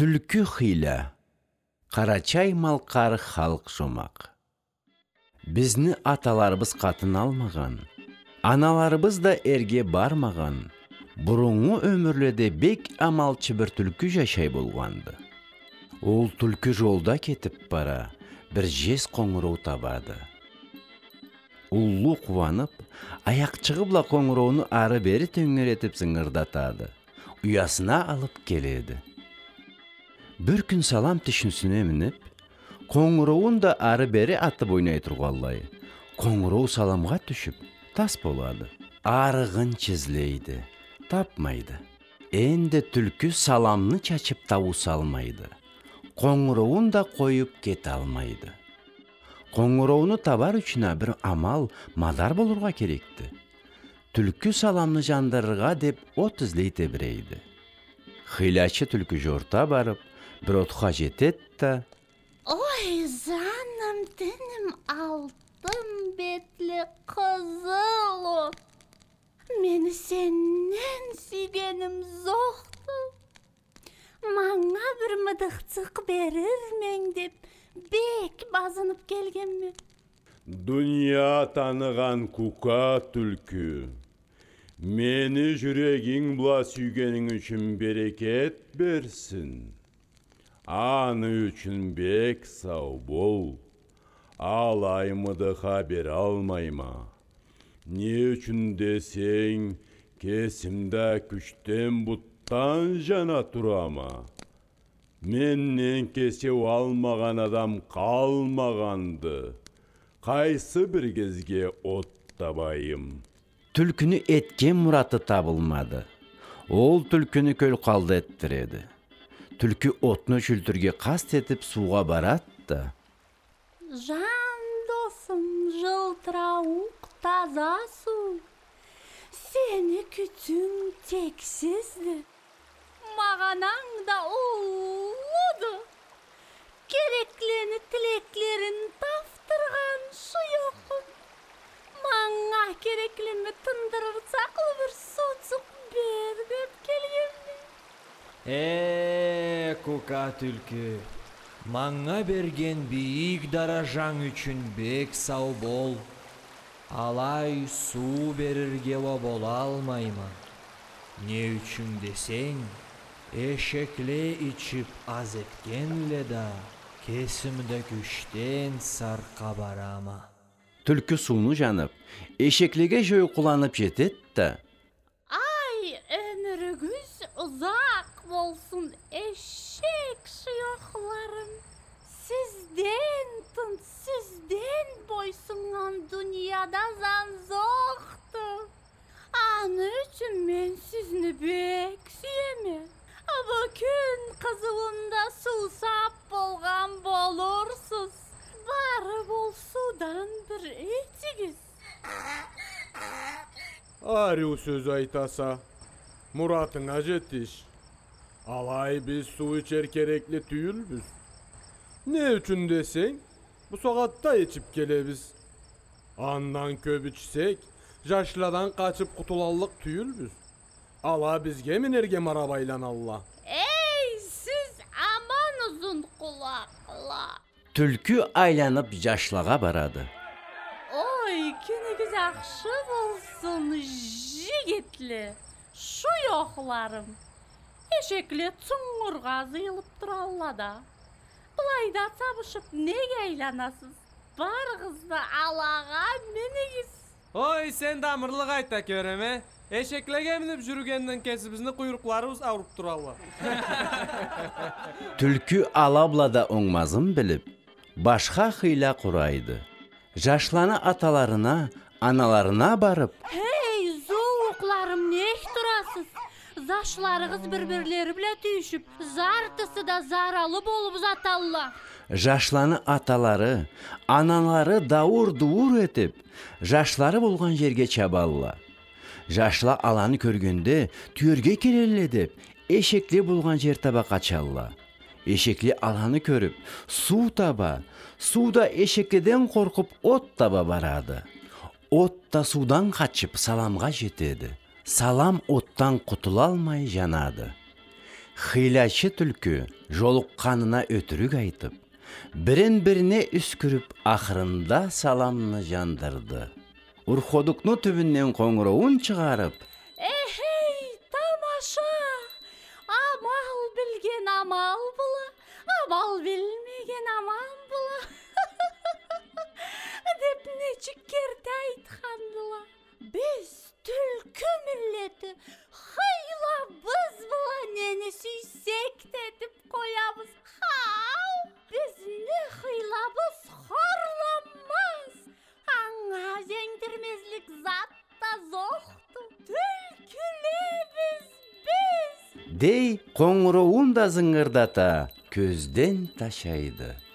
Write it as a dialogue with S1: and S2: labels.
S1: Түлкі хыйла, Қарачай малқары халық жомақ. Бізні аталарыбыз қатын алмаған, аналарыбыз да әрге бармаған, бұрынғы өмірледе бек амалчы бір түлкі жашай болғанды. Ол түлкі жолда кетіп бара, бір жез қоңырау табады. Уллу қуанып, аяқчығыбла қоңырауны ары бері төңгеретіп зыңырдатады. Ұясына алып келеді. Бір күн салам түшінсіне мініп, қоңырауын да ары бері атып ойнай тұрғалай. Қоңырау саламға түшіп, тас болады. Арығын чізлейді, тапмайды. Енді түлкі саламны чачып тау салмайды. Қоңырауын да қойып кет алмайды. Қоңырауны табар үшіна бір амал, мадар болырға керекті. Түлкі саламны жандырыға деп от ізлейті бірейді. Хыйлачы түлкі жорта барып, бір отқа жететті.
S2: Ой, жаным, тінім, алтын бетлі қызыл от. Мені сеннен сүйгенім зоқты. Маңа бір мыдықцық берір мен деп бек базынып келгенмен.
S3: Дүния таныған кука түлкі. Мені жүрегің бұла сүйгенің үшін берекет берсін. Аны үшін бек сау бол. Алаймыды хабер алмайма. Не үшін десең, кесімді күштен бұттан жана тұрама. Меннен кесеу алмаған адам қалмағанды. Қайсы бір кезге от табайым.
S1: Түлкіні еткен мұраты табылмады. Ол түлкіні көл қалды еттіреді. Түлкі отны жүлдірге қаст етіп суға баратты.
S2: Жан досым, жылтырауық таза су. Сені күтім тексізді. Мағанаң да ұлыды. Кереклені тілеклерін тафтырған шuyоқым. Маңа кереклені тындырыр сақлы бір соцық бербеп келгенмен.
S4: Кука түлкі, маңа берген бейік даражаң үшін бек сау бол. Алай су берірге бола алмайма. Не үшін десең, эшекле içip аз еткенле да, кесімді күштен сарқа барама.
S1: Түлкі суны жанып, эшеклеге жөй құланып жететті.
S2: Ай, өмірігіз ұзақ болсын эшек шuyоқларым. Сізден тын, сізден бойсыңан дүнияда зан зоқты. Аны үшін мен сізні бек сүйеме. Бүкін қызуында сусап болған болырсыз. Бары бол судан бір етігіз.
S3: Арю сөз айтаса, мұратыңа жетіш. Алай біз су içer керекли түйілбіз. Не үшін десең, bu сағатта içip келебіз. Андан көп içsek, жашладан қачып құтылалық түйілбіз. Ала бізге мінерге марабайлан алла.
S2: Ей, сіз аман ұзын құлақла.
S1: Түлкі айланып жашлаға барады.
S2: Ой, күнігіз ақшы болсын, жігетлі, шuyоқларым. Эшекле цұңырға зыйлып тұраллада. Бұлайда сабышып неге айланасыз? Барғызды алаға менегіз.
S5: Ой, сен дамырлық айта көреме. Эшеклеге мініп жүргеннен кесібізні құйрықларымыз ауырып тұралла.
S1: Түлкі алаблада оңмазын біліп, башқа хыйла құрайды. Жашланы аталарына, аналарына барып,
S2: Ей, зоуқларым, нех тұрасыз? Зашларығыз бір-бірлері біле түйшіп, зартысы да заралы болып жаталла.
S1: жашланы аталары, аналары дауыр-дуыр етіп, жашлары болған жерге чабалла. Жашла аланы көргенде түйерге келелі деп, эшекле болған жер таба қачалла. Эшекле аланы көріп, су таба, суда эшекледен қорқып от таба барады. От та судан қачып саламға жетеді. Салам оттан құтыла алмай жанады. Хыйлачы түлкі жолыққанына өтірік айтып, бірін-біріне үскіріп ақырында саламны жандырды. Урходукну түбінен қоңырауын шығарып,
S2: Эхей, тамаша! Амал білген амал бұла, амал білмеген аман бұла. Деп нечік керті айтқандыла. Біз түлкі миллеті, хыйла біз бұла нені сүйсек деп қоямыз. Хау, бізді хыйлабыз хорламаз. Аңа зеңдірмезлік затта зоқты. Түлкілебіз біз.
S1: дей қоңырауын да зыңырдата көзден ташайды.